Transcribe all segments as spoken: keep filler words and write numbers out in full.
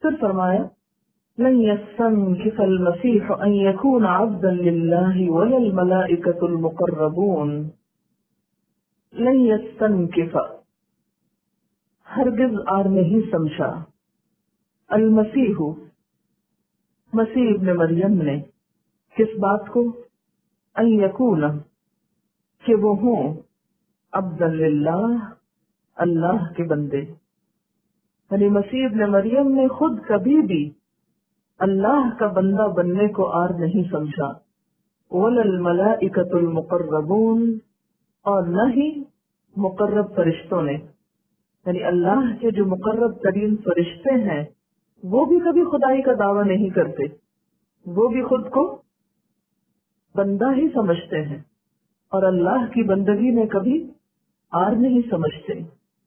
پھر فرمایا لن يستنكف المسيح ان يكون عبدا لله ولا الملائكة المقربون. لن يستنكف ہرگز آر نہیں سمجھا المسیح مسیح ابن مریم نے کس بات کو ان یکون کہ وہ ہوں عبدا للہ اللہ کے بندے. یعنی مسیح ابن مریم نے خود کبھی بھی اللہ کا بندہ بننے کو آر نہیں سمجھا. ولا الملائکۃ المقربون اور نہ ہی مقرب فرشتوں نے. یعنی اللہ کے جو مقرب ترین فرشتے ہیں وہ بھی کبھی خدائی کا دعویٰ نہیں کرتے، وہ بھی خود کو بندہ ہی سمجھتے ہیں اور اللہ کی بندگی میں کبھی آر نہیں سمجھتے.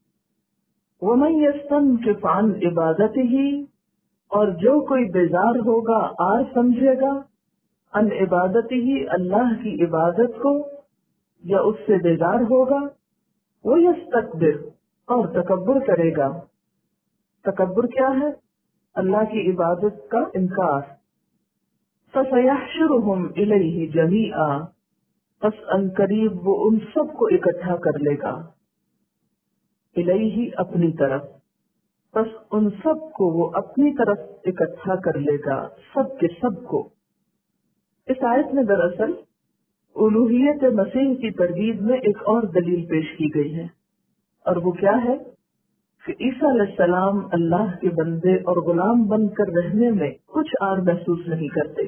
وَمَن يَسْتَنكِفْ عَنْ عِبَادَتِهِ اور جو کوئی بیزار ہوگا آر سمجھے گا ان عبادتہ اللہ کی عبادت کو یا اس سے بیزار ہوگا وہ یستکبر اور تکبر کرے گا. تکبر کیا ہے؟ اللہ کی عبادت کا انکار. فَسَيَحْشُرُهُمْ إِلَيْهِ جَمِيعًا پس ان قریب وہ ان سب کو اکٹھا کر لے گا. الیہ اپنی طرف، پس ان سب کو وہ اپنی طرف اکٹھا کر لے گا، سب کے سب کو. اس آیت میں دراصل الوہیت مسیح کی تردید میں ایک اور دلیل پیش کی گئی ہے، اور وہ کیا ہے کہ عیسیٰ علیہ السلام اللہ کے بندے اور غلام بن کر رہنے میں کچھ آر محسوس نہیں کرتے،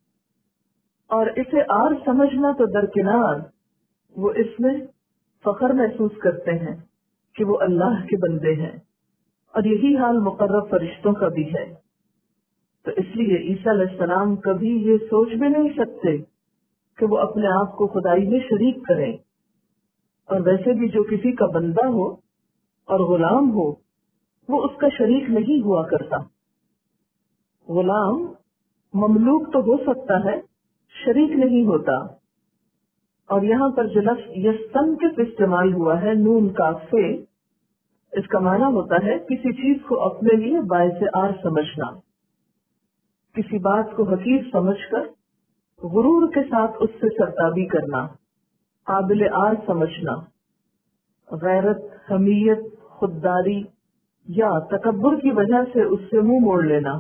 اور اسے آر سمجھنا تو درکنار، وہ اس میں فخر محسوس کرتے ہیں کہ وہ اللہ کے بندے ہیں، اور یہی حال مقرب فرشتوں کا بھی ہے. تو اس لیے عیسیٰ علیہ السلام کبھی یہ سوچ بھی نہیں سکتے کہ وہ اپنے آپ کو خدائی میں شریک کریں. اور ویسے بھی جو کسی کا بندہ ہو اور غلام ہو وہ اس کا شریک نہیں ہوا کرتا. غلام مملوک تو ہو سکتا ہے، شریک نہیں ہوتا. اور یہاں پر جو لفظ یستنکف استعمال ہوا ہے نون کاف سے، اس کا معنی ہوتا ہے کسی چیز کو اپنے لیے باعث آر سمجھنا، کسی بات کو حقیر سمجھ کر غرور کے ساتھ اس سے سرتابی کرنا، قابل آر سمجھنا. غیرت، حمیت، خودداری یا تکبر کی وجہ سے اس سے منہ موڑ لینا.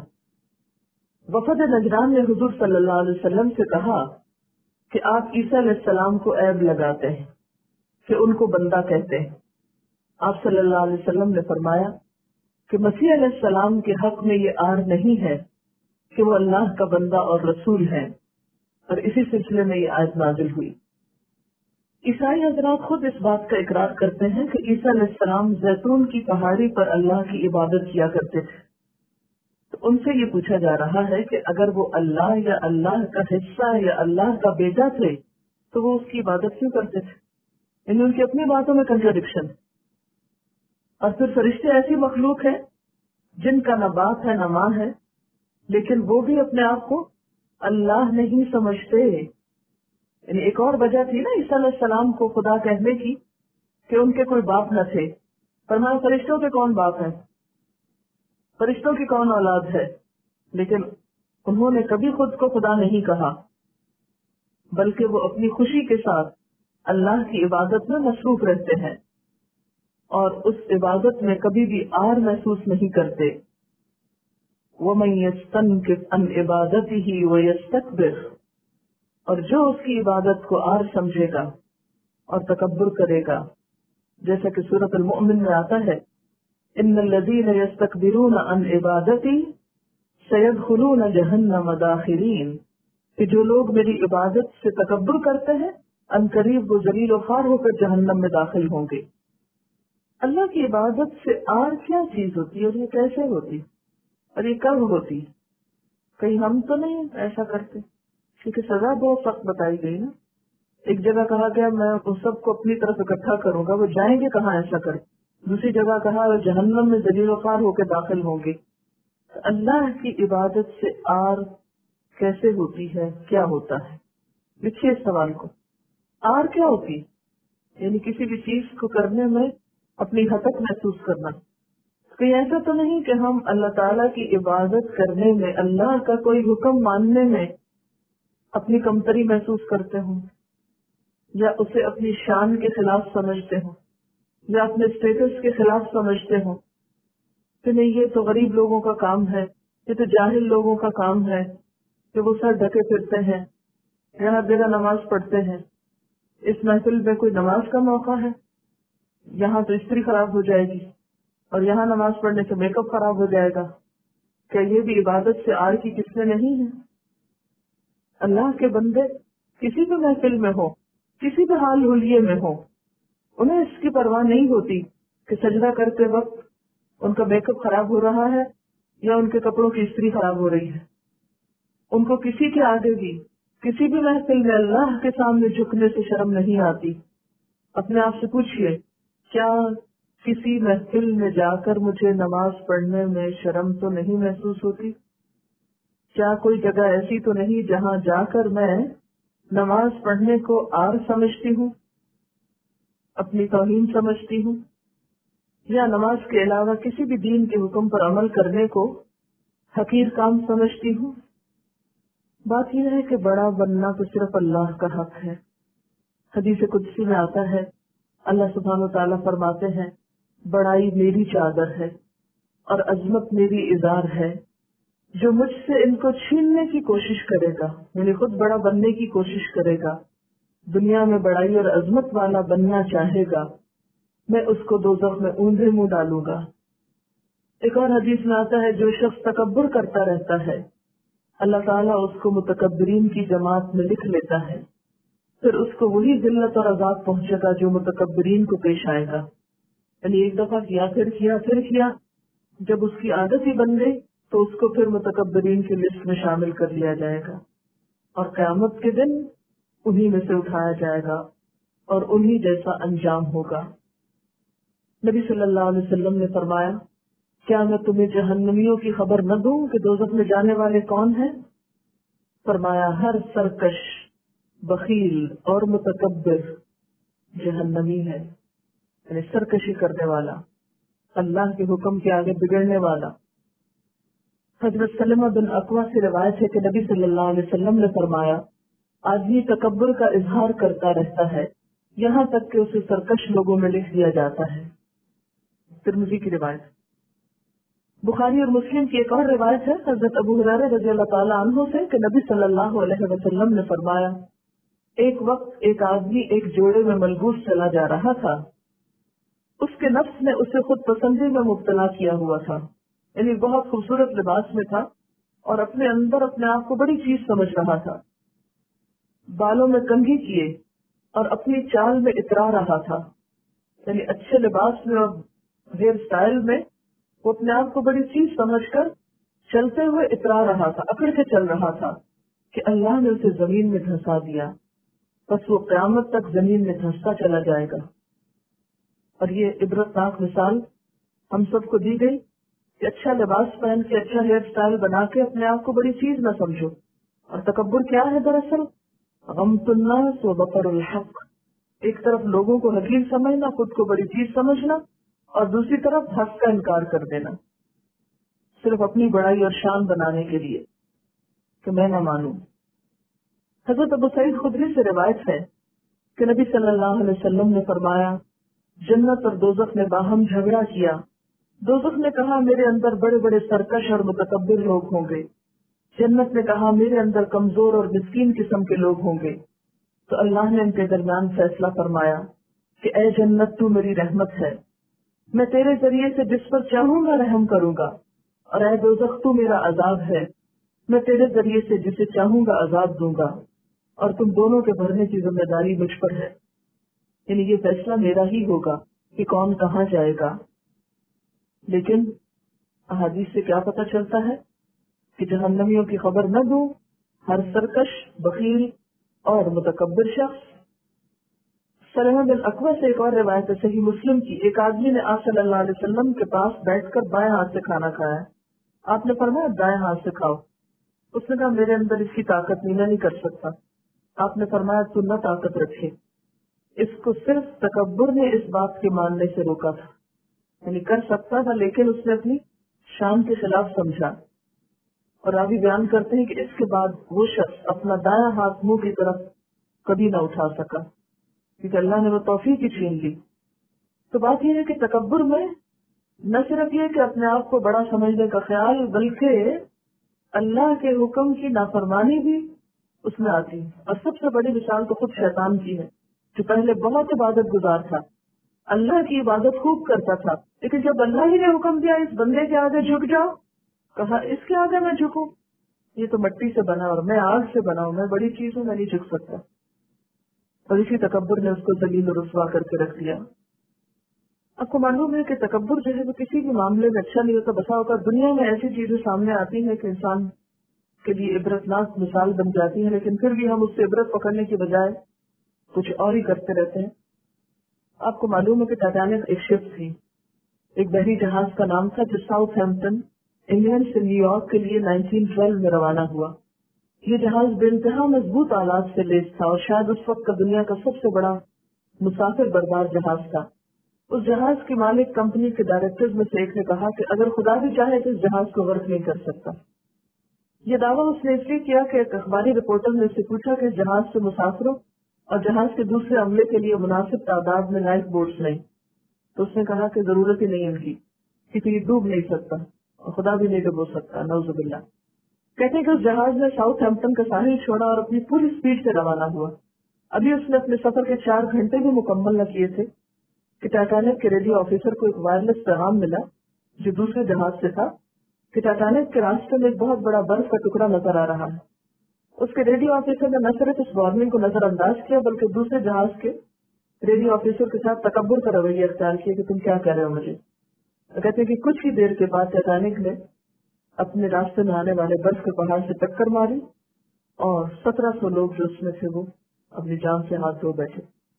وفد نجران نے حضور صلی اللہ علیہ وسلم سے کہا کہ آپ عیسیٰ علیہ السلام کو عیب لگاتے ہیں کہ ان کو بندہ کہتے ہیں. آپ صلی اللہ علیہ وسلم نے فرمایا کہ مسیح علیہ السلام کے حق میں یہ آر نہیں ہے کہ وہ اللہ کا بندہ اور رسول ہیں، اور اسی سلسلے میں یہ آیت نازل ہوئی. عیسائی حضرات خود اس بات کا اقرار کرتے ہیں کہ عیسیٰ علیہ السلام زیتون کی پہاڑی پر اللہ کی عبادت کیا کرتے تھے. تو ان سے یہ پوچھا جا رہا ہے کہ اگر وہ اللہ یا اللہ کا حصہ یا اللہ کا بیٹا تھے تو وہ اس کی عبادت کیوں کرتے تھے؟ یعنی ان کی اپنی باتوں میں کنٹراڈکشن. اور پھر فرشتے ایسی مخلوق ہیں جن کا نہ باپ ہے نہ ماں ہے، لیکن وہ بھی اپنے آپ کو اللہ نہیں سمجھتے. یعنی ایک اور وجہ تھی نا عیسیٰ علیہ السلام کو خدا کہنے کی کہ ان کے کوئی باپ نہ تھے. فرمایا فرشتوں کے کون باپ ہیں، فرشتوں کی کون اولاد ہے؟ لیکن انہوں نے کبھی خود کو خدا نہیں کہا، بلکہ وہ اپنی خوشی کے ساتھ اللہ کی عبادت میں مصروف رہتے ہیں اور اس عبادت میں کبھی بھی آر محسوس نہیں کرتے. وَمَن يَسْتَنكِفْ عَنْ عِبَادَتِهِ وَيَسْتَكْبِرْ اور جو اس کی عبادت کو آر سمجھے گا اور تکبر کرے گا، جیسا کہ سورۃ المؤمن میں آتا ہے ان الذین یستکبرون عن عبادتی سیدخلون جہنم داخرین، کہ جو لوگ میری عبادت سے تکبر کرتے ہیں ان قریب وہ ذلیل و خوار ہو کر جہنم میں داخل ہوں گے. اللہ کی عبادت سے آر کیا چیز ہوتی ہے اور یہ کیسے ہوتی اور یہ کب ہوتی؟ کہیں ہم تو نہیں ایسا کرتے، کیونکہ سزا بہت سخت بتائی گئی نا. ایک جگہ کہا گیا میں ان سب کو اپنی طرف اکٹھا کروں گا، وہ جائیں گے کہاں ایسا کر. دوسری جگہ کہا وہ جہنم میں ذلیل و خوار ہو کے داخل ہوں گے. اللہ کی عبادت سے آر کیسے ہوتی ہے، کیا ہوتا ہے؟ لکھیے اس سوال کو. آر کیا ہوتی؟ یعنی کسی بھی چیز کو کرنے میں اپنی حقیقت محسوس کرنا. کہیں ایسا تو نہیں کہ ہم اللہ تعالیٰ کی عبادت کرنے میں، اللہ کا کوئی حکم ماننے میں اپنی کمتری محسوس کرتے ہوں، یا اسے اپنی شان کے خلاف سمجھتے ہوں، یا اپنے اسٹیٹس کے خلاف سمجھتے ہوں کہ نہیں یہ تو غریب لوگوں کا کام ہے، یہ تو جاہل لوگوں کا کام ہے کہ وہ سر ڈھکے پھرتے ہیں یا ہر جگہ نماز پڑھتے ہیں، اس محفل میں کوئی نماز کا موقع ہے، یہاں تو استری خراب ہو جائے گی اور یہاں نماز پڑھنے سے میک اپ خراب ہو جائے گا، کیا یہ بھی عبادت سے آر کی کس میں نہیں ہے؟ اللہ کے بندے کسی بھی محفل میں ہو، کسی بھی حال حلیے میں ہو، انہیں اس کی پرواہ نہیں ہوتی کہ سجدہ کرتے وقت ان کا میک اپ خراب ہو رہا ہے یا ان کے کپڑوں کی استری خراب ہو رہی ہے۔ ان کو کسی کے آگے بھی، کسی بھی محفل میں اللہ کے سامنے جھکنے سے شرم نہیں آتی۔ اپنے آپ سے پوچھئے، کیا کسی محفل میں جا کر مجھے نماز پڑھنے میں شرم تو نہیں محسوس ہوتی؟ کیا کوئی جگہ ایسی تو نہیں جہاں جا کر میں نماز پڑھنے کو آر سمجھتی ہوں، اپنی توہین سمجھتی ہوں، یا نماز کے علاوہ کسی بھی دین کے حکم پر عمل کرنے کو حقیر کام سمجھتی ہوں؟ بات یہ ہے کہ بڑا بننا تو صرف اللہ کا حق ہے۔ حدیث قدسی میں آتا ہے، اللہ سبحانہ و تعالیٰ فرماتے ہیں، بڑائی میری چادر ہے اور عظمت میری ازار ہے، جو مجھ سے ان کو چھیننے کی کوشش کرے گا، یعنی خود بڑا بننے کی کوشش کرے گا، دنیا میں بڑائی اور عظمت والا بننا چاہے گا، میں اس کو دوزخ میں اوندھے منہ ڈالوں گا۔ ایک اور حدیث میں آتا ہے، جو شخص تکبر کرتا رہتا ہے اللہ تعالیٰ اس کو متکبرین کی جماعت میں لکھ لیتا ہے، پھر اس کو وہی ذلت اور عذاب پہنچے گا جو متکبرین کو پیش آئے گا۔ یعنی ایک دفعہ کیا پھر کیا پھر کیا، جب اس کی عادت ہی بن گئی تو اس کو پھر متکبرین کی لسٹ میں شامل کر لیا جائے گا، اور قیامت کے دن انہی میں سے اٹھایا جائے گا اور انہی جیسا انجام ہوگا۔ نبی صلی اللہ علیہ وسلم نے فرمایا، کیا میں تمہیں جہنمیوں کی خبر نہ دوں کہ دوزخ میں جانے والے کون ہیں؟ فرمایا، ہر سرکش، بخیل اور متکبر جہنمی ہے، یعنی سرکشی کرنے والا، اللہ کے حکم کے آگے بگڑنے والا۔ حضرت سلمہ بن اقویٰ سے روایت ہے کہ نبی صلی اللہ علیہ وسلم نے فرمایا، آدمی تکبر کا اظہار کرتا رہتا ہے یہاں تک کہ اسے سرکش لوگوں میں لکھ دیا جاتا ہے۔ ترمذی کی روایت۔ بخاری اور مسلم کی ایک اور روایت ہے حضرت ابو ہریرہ رضی اللہ تعالیٰ عنہ سے کہ نبی صلی اللہ علیہ وسلم نے فرمایا، ایک وقت ایک آدمی ایک جوڑے میں ملبوس چلا جا رہا تھا، اس کے نفس نے اسے خود پسندی میں مبتلا کیا ہوا تھا، یعنی بہت خوبصورت لباس میں تھا اور اپنے اندر اپنے آپ کو بڑی چیز سمجھ رہا تھا، بالوں میں کنگھی کیے اور اپنی چال میں اترا رہا تھا، یعنی اچھے لباس میں اور ہیئر سٹائل میں وہ اپنے آپ کو بڑی چیز سمجھ کر چلتے ہوئے اترا رہا تھا، اکڑ کے چل رہا تھا کہ اللہ نے اسے زمین میں دھنسا دیا، بس وہ قیامت تک زمین میں دھنستا چلا جائے گا۔ اور یہ عبرتناک مثال ہم سب کو دی گئی کہ اچھا لباس پہن کے، اچھا ہیئر سٹائل بنا کے اپنے آپ کو بڑی چیز نہ سمجھو۔ اور تکبر کیا ہے؟ دراصل غمط الناس و بطر الحق، ایک طرف لوگوں کو حقیر سمجھنا، خود کو بڑی چیز سمجھنا، اور دوسری طرف حق کا انکار کر دینا، صرف اپنی بڑائی اور شان بنانے کے لیے کہ میں نہ مانوں۔ حضرت ابو سعید خدری سے روایت ہے کہ نبی صلی اللہ علیہ وسلم نے فرمایا، جنت اور دوزخ نے باہم جھگڑا کیا، دوزخ نے کہا میرے اندر بڑے بڑے سرکش اور متکبر لوگ ہوں گے، جنت نے کہا میرے اندر کمزور اور مسکین قسم کے لوگ ہوں گے۔ تو اللہ نے ان کے درمیان فیصلہ فرمایا کہ اے جنت تو میری رحمت ہے، میں تیرے ذریعے سے جس پر چاہوں گا رحم کروں گا، اور اے دوزخ تو میرا عذاب ہے، میں تیرے ذریعے سے جسے چاہوں گا عذاب دوں گا، اور تم دونوں کے بھرنے کی ذمہ داری مجھ پر ہے، یعنی یہ فیصلہ میرا ہی ہوگا کہ کون کہاں جائے گا۔ لیکن احادیث سے کیا پتہ چلتا ہے کہ جہنمیوں کی خبر نہ دوں ہر سرکش، بخیل اور متکبر شخص۔ سلمہ بن اقویٰ سے ایک اور روایت ہے صحیح مسلم کی، ایک آدمی نے آپ صلی اللہ علیہ وسلم کے پاس بیٹھ کر بائیں ہاتھ سے کھانا کھایا، آپ نے فرمایا دائیں ہاتھ سے کھاؤ، اس نے کہا میرے اندر اس کی طاقت نہیں، میں نہیں کر سکتا، آپ نے فرمایا تو نہ طاقت رکھے۔ اس کو صرف تکبر نے اس بات کے ماننے سے روکا تھا، یعنی کر سکتا تھا لیکن اس نے اپنی شان کے خلاف سمجھا. اور راوی بیان کرتے ہیں کہ اس کے بعد وہ شخص اپنا دایاں ہاتھ منہ کی طرف کبھی نہ اٹھا سکا کیونکہ اللہ نے وہ توفیق ہی چھین لی. تو بات یہ ہے کہ تکبر میں نہ صرف یہ کہ اپنے آپ کو بڑا سمجھنے کا خیال بلکہ اللہ کے حکم کی نافرمانی بھی اس میں آتی ہے. اور سب سے بڑی مثال تو خود شیطان کی ہے جو پہلے بہت عبادت گزار تھا, اللہ کی عبادت خوب کرتا تھا, لیکن جب اللہ ہی نے حکم دیا اس بندے کے آگے جھک جاؤ, کہا اس کے آگے میں جھکوں, یہ تو مٹی سے بنا اور میں آگ سے بنا ہوں, میں بڑی چیز ہوں, میں نہیں جھک سکتا. اور اسی تکبر نے اس کو ذلیل و رسوا کر کے رکھ دیا. آپ کو معلوم ہے کہ تکبر جو ہے وہ کسی بھی معاملے میں اچھا نہیں ہوتا. بسا اوقات دنیا میں ایسی چیزیں سامنے آتی ہیں کہ انسان کے لیے عبرتناک مثال بن جاتی ہے, لیکن پھر بھی ہم اس سے عبرت پکڑنے کی بجائے کچھ اور ہی کرتے رہتے ہیں. آپ کو معلوم ہے کہ ٹائٹینک ایک شپ تھی, ایک بحری جہاز کا نام تھا, جو ساؤتھ ہیمپٹن انگلینڈ سے نیو یارک کے لیے نائنٹین ٹویلو میں روانہ ہوا. یہ جہاز بے انتہا مضبوط آلات سے لیس تھا اور شاید اس وقت کا دنیا کا سب سے بڑا مسافر بردار جہاز تھا. اس جہاز کی مالک کمپنی کے ڈائریکٹر میں سے ایک نے کہا کہ اگر خدا بھی چاہے تو اس جہاز کو غرق نہیں کر سکتا. یہ دعویٰ اس نے اس لیے کیا کہ ایک اخباری رپورٹر نے اس سے پوچھا کہ اس جہاز سے مسافروں اور جہاز کے دوسرے عملے کے لیے مناسب تعداد میں لائف بوٹس نہیں. تو اس نے کہا کہ ضرورت ہی نہیں ان کی, کیونکہ یہ ڈوب نہیں سکتا اور خدا بھی نہیں ڈبو سکتا, نعوذ باللہ. کہتے ہیں کہ اس جہاز نے ساؤتھ ہیمپٹن کا ساحل چھوڑا اور اپنی پوری اسپیڈ سے روانہ ہوا. ابھی اس نے اپنے سفر کے چار گھنٹے بھی مکمل نہ کیے تھے کہ ٹائٹینک کے ریڈیو آفیسر کو ایک وائرلیس پیغام ملا جو دوسرے جہاز سے تھا کہ ٹائٹینک کے راستے میں ایک بہت بڑا برف کا ٹکڑا نظر آ رہا ہے. اس کے ریڈیو آفیسر نے نہ صرف اس وارننگ کو نظر انداز کیا بلکہ دوسرے جہاز کے ریڈیو آفیسر کے ساتھ تکبر کا رویہ اختیار کیا کہ تم کیا کہہ رہے ہو مجھے. کہتے ہیں کہ کچھ ہی دیر کے بعد ٹائٹینک نے اپنے راستے میں آنے والے برف کے پہاڑ سے ٹکر ماری اور سترہ سو لوگ جو اس میں تھے وہ اپنی جان سے ہاتھ دھو بیٹھے.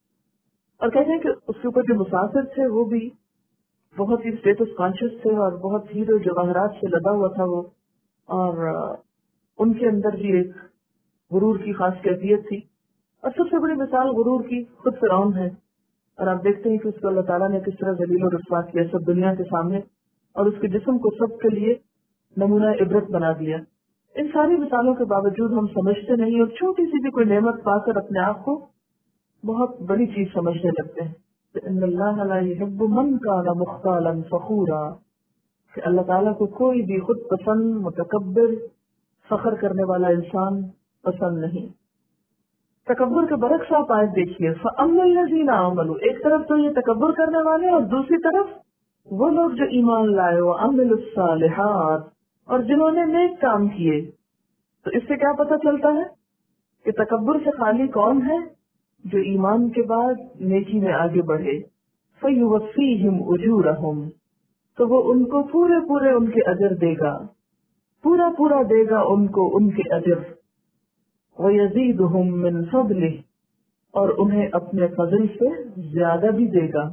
اور کہتے ہیں کہ اس کے اوپر جو مسافر تھے وہ بھی بہت ہی اسٹیٹس کانشیس تھے اور بہت ہیرو جواہرات سے لدا ہوا تھا وہ, اور ان کے اندر بھی ایک غرور کی خاص کیفیت تھی. اور سب سے بڑی مثال غرور کی خود فرعون ہے, اور آپ دیکھتے ہیں کہ اس کو اللہ تعالیٰ نے کس طرح ذلیل و رسوا کیا سب دنیا کے سامنے, اور اس کے جسم کو سب کے لیے نمونہ عبرت بنا دیا. ان ساری مثالوں کے باوجود ہم سمجھتے نہیں اور چھوٹی سی بھی کوئی نعمت پا کر اپنے آپ کو بہت بڑی چیز سمجھنے لگتے ہیں. ان اللہ لا يحب من كان مختالا فخورا, کہ اللہ تعالیٰ کو کوئی بھی خود پسند متکبر فخر کرنے والا انسان پسند نہیں. تکبر کے برعکس آپ آیت دیکھیے, فَأَمَّا الَّذِينَ آمَنُوا, ایک طرف تو یہ تکبر کرنے والے اور دوسری طرف وہ لوگ جو ایمان لائے وَعَمِلُوا الصَّالِحَاتِ, اور جنہوں نے نیک کام کیے. تو اس سے کیا پتہ چلتا ہے کہ تکبر سے خالی کون ہے؟ جو ایمان کے بعد نیکی میں آگے بڑھے. فَيُوَفِّيهِمْ أُجُورَهُمْ, تو وہ ان کو پورے پورے ان کے اجر دے گا, پورا پورا دے گا ان کو ان کے اجر. وَيَزِيدُهُمْ مِنْ فَضْلِهِ, اور انہیں اپنے فضل سے زیادہ بھی دے گا.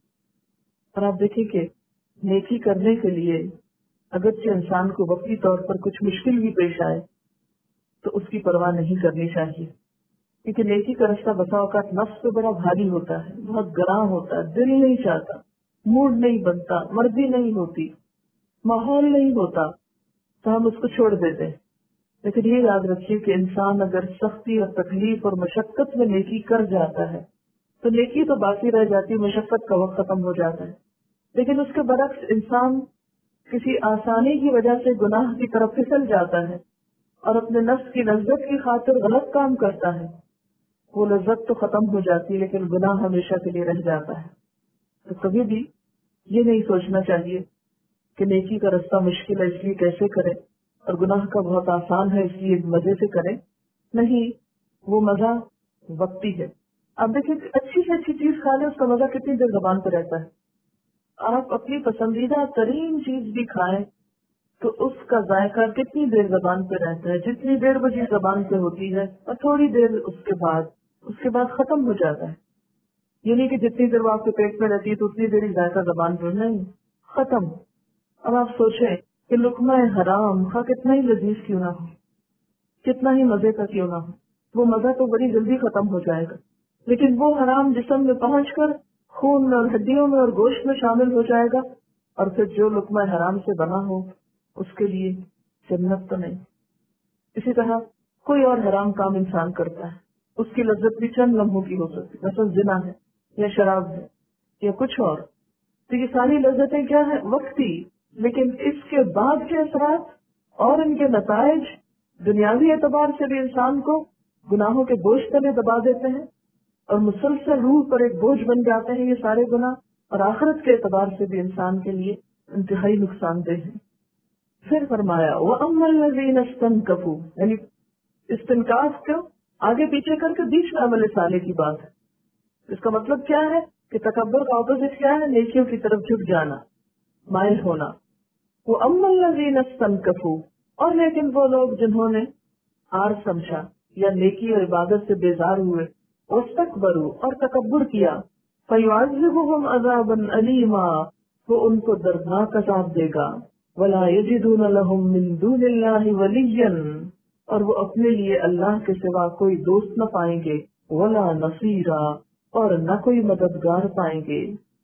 اور آپ دیکھیں کہ نیکی کرنے کے لیے اگرچہ انسان کو وقتی طور پر کچھ مشکل بھی پیش آئے تو اس کی پرواہ نہیں کرنی چاہیے, کیونکہ نیکی کا رستہ بسا اوقات نفس پہ بڑا بھاری ہوتا ہے, بہت گراں ہوتا ہے, دل نہیں چاہتا, موڈ نہیں بنتا, مرضی نہیں ہوتی, ماحول نہیں ہوتا, تو ہم اس کو چھوڑ دیتے. لیکن یہ یاد رکھیے کہ انسان اگر سختی اور تکلیف اور مشقت میں نیکی کر جاتا ہے تو نیکی تو باقی رہ جاتی, مشقت کا وقت ختم ہو جاتا ہے. لیکن اس کے برعکس انسان کسی آسانی کی وجہ سے گناہ کی طرف پھسل جاتا ہے اور اپنے نفس کی لذت کی خاطر غلط کام کرتا ہے, وہ لذت تو ختم ہو جاتی لیکن گناہ ہمیشہ کے لیے رہ جاتا ہے. تو کبھی بھی یہ نہیں سوچنا چاہیے کہ نیکی کا رستہ مشکل ہے اس لیے کیسے کرے, اور گناہ کا بہت آسان ہے اس لیے مزے سے کریں. نہیں, وہ مزہ وقتی ہے. آپ دیکھیں اچھی سے اچھی چیز کھا لیں, اس کا مزہ کتنی دیر زبان پہ رہتا ہے. آپ اپنی پسندیدہ ترین چیز بھی کھائیں تو اس کا ذائقہ کتنی دیر زبان پہ رہتا ہے, جتنی دیر وہ چیز زبان پہ ہوتی ہے اور تھوڑی دیر اس کے بعد اس کے بعد ختم ہو جاتا ہے. یہ نہیں کہ جتنی دیر وہ آپ کے پیٹ میں رہتی ہے تو اتنی دیر ہی ذائقہ زبان پہ, نہیں, ختم. اب آپ سوچیں کہ لقمہ حرام خواہ کتنا ہی لذیذ کیوں نہ ہو, کتنا ہی مزے کا کیوں نہ ہو, وہ مزہ تو بڑی جلدی ختم ہو جائے گا. لیکن وہ حرام جسم میں پہنچ کر خون میں اور ہڈیوں میں اور گوشت میں شامل ہو جائے گا اور پھر جو لقمہ حرام سے بنا ہو اس کے لیے جنت تو نہیں. اسی طرح کوئی اور حرام کام انسان کرتا ہے، اس کی لذت بھی چند لمحوں کی ہو سکتی ہے، مثلا زنا ہے یا شراب ہے یا کچھ اور. تو یہ ساری لذتیں کیا ہیں؟ وقتی، لیکن اس کے بعد کے اثرات اور ان کے نتائج دنیاوی اعتبار سے بھی انسان کو گناہوں کے بوجھ تلے دبا دیتے ہیں اور مسلسل روح پر ایک بوجھ بن جاتے ہیں یہ سارے گناہ، اور آخرت کے اعتبار سے بھی انسان کے لیے انتہائی نقصان دہ ہیں. پھر فرمایا وَأَمَّا الَّذِينَ اسْتَنكَفُوا، یعنی استنکاف کو آگے پیچھے کر کے بیچ میں عمل صالح کی بات ہے. اس کا مطلب کیا ہے کہ تکبر کا اپوزٹ کیا ہے؟ نیکیوں کی طرف جھک جانا، مائل ہونا. وَأَمَّا الَّذِينَ اسْتَنكَفُوا، اور لیکن وہ لوگ جنہوں نے ہار سمجھا یا نیکی اور عبادت سے بیزار ہوئے، واستکبروا، اور تکبر کیا، فَيُعَذِّبُهُمْ عَذَابًا أَلِيمًا، وہ ان کو دردناک عذاب دے گا. وَلَا يَجِدُونَ لَهُم مِّن دُونِ اللَّهِ وَلِيًّا، اور وہ اپنے لیے اللہ کے سوا کوئی دوست نہ پائیں گے، وَلَا نَصِيرًا، اور نہ کوئی مددگار پائیں گے.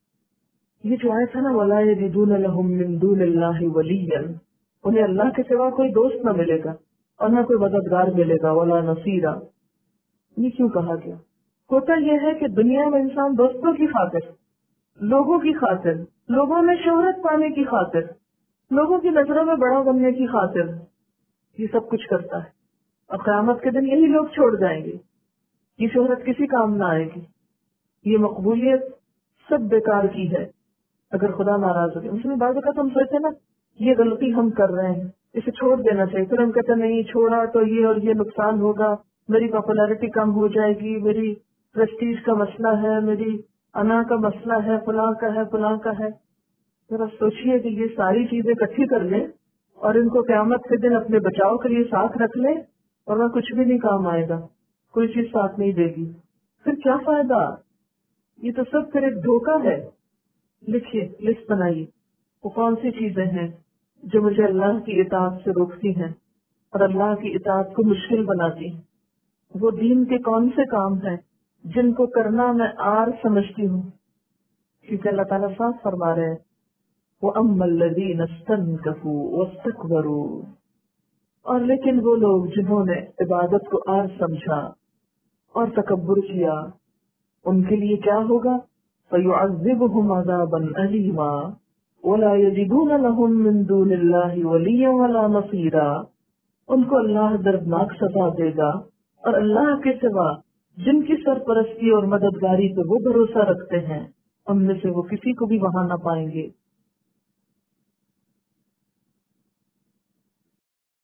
یہ جو آیت ہے نا وَلَا يَجِدُونَ لَهُم مِّن دُونِ اللَّهِ وَلِيًّا، انہیں اللہ کے سوا کوئی دوست نہ ملے گا اور نہ کوئی مددگار ملے گا، وَلَا نَصِيرًا. یہ کیوں کہا گیا؟ ہوتا یہ ہے کہ دنیا میں انسان دوستوں کی خاطر، لوگوں کی خاطر، لوگوں میں شہرت پانے کی خاطر، لوگوں کی نظروں میں بڑا بننے کی خاطر یہ سب کچھ کرتا ہے. اور قیامت کے دن یہی لوگ چھوڑ جائیں گے. یہ شہرت کسی کام نہ آئے گی، یہ مقبولیت سب بیکار کی ہے اگر خدا ناراض ہو گیا. اس میں بعض اوقات ہم سوچتے نا یہ غلطی ہم کر رہے ہیں، اسے چھوڑ دینا چاہیے، پھر ہم کہتے نہیں چھوڑا تو یہ اور یہ نقصان ہوگا، میری پاپولیرٹی کم ہو جائے گی، میری پریسٹیج کا مسئلہ ہے، میری انا کا مسئلہ ہے، فلاں کا ہے، فلاں کا ہے. ذرا سوچیے کہ یہ ساری چیزیں اکٹھی کر لیں اور ان کو قیامت کے دن اپنے بچاؤ کے لیے ساتھ رکھ لیں، اور وہ کچھ بھی نہیں کام آئے گا، کوئی چیز ساتھ نہیں دے گی. پھر کیا فائدہ؟ یہ تو سب پھر ایک دھوکہ ہے. لکھیے، لسٹ بنائیے وہ کون سی چیزیں ہیں جو مجھے اللہ کی اطاعت سے روکتی ہیں اور اللہ کی اطاعت کو مشکل بناتی ہیں. وہ دین کے کون سے کام ہیں جن کو کرنا میں آر سمجھتی ہوں، کیونکہ اللہ تعالیٰ صاف فرما رہے ہیں وَأَمَّا الَّذِينَ اسْتَنكَفُوا وَاسْتَكْبَرُوا، اور لیکن وہ لوگ جنہوں نے عبادت کو آر سمجھا اور تکبر کیا، ان کے لیے کیا ہوگا؟ فَيُعَذِّبُهُمْ عَذَابًا أَلِيمًا وَلَا يَجِدُونَ لَهُم مِّن دُونِ اللَّهِ وَلِيًّا وَلَا نَصِيرًا، ان کو اللہ دردناک سزا دے گا اور اللہ کے سوا جن کی سرپرستی اور مددگاری پہ وہ بھروسہ رکھتے ہیں ان میں سے وہ کسی کو بھی وہاں نہ پائیں گے.